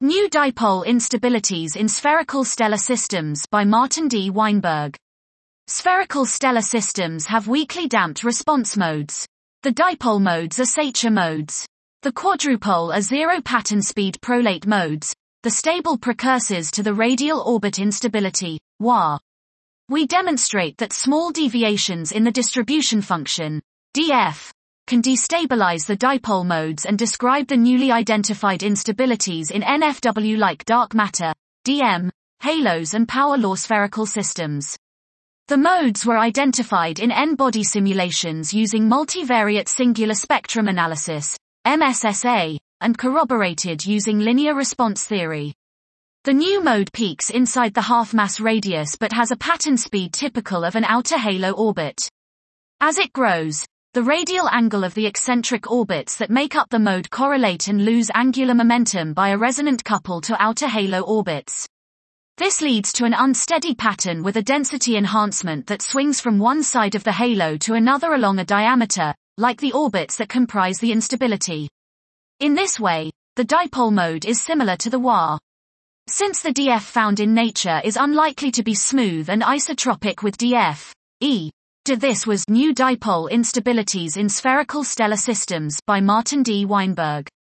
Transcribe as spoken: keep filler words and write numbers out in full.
New dipole instabilities in spherical stellar systems by Martin D. Weinberg. Spherical stellar systems have weakly damped response modes. The dipole modes are Seychert modes. The quadrupole are zero pattern speed prolate modes, the stable precursors to the radial orbit instability, W A R. We demonstrate that small deviations in the distribution function, D F, can destabilize the dipole modes and describe the newly identified instabilities in N F W-like dark matter, D M, halos and power law spherical systems. The modes were identified in N-body simulations using multivariate singular spectrum analysis, M S S A, and corroborated using linear response theory. The new mode peaks inside the half-mass radius but has a pattern speed typical of an outer halo orbit. As it grows, the radial angle of the eccentric orbits that make up the mode correlate and lose angular momentum by a resonant couple to outer halo orbits. This leads to an unsteady pattern with a density enhancement that swings from one side of the halo to another along a diameter, like the orbits that comprise the instability. In this way, the dipole mode is similar to the W A R. Since the D F found in nature is unlikely to be smooth and isotropic with D F, E. To this was New Dipole Instabilities in Spherical Stellar Systems by Martin D. Weinberg.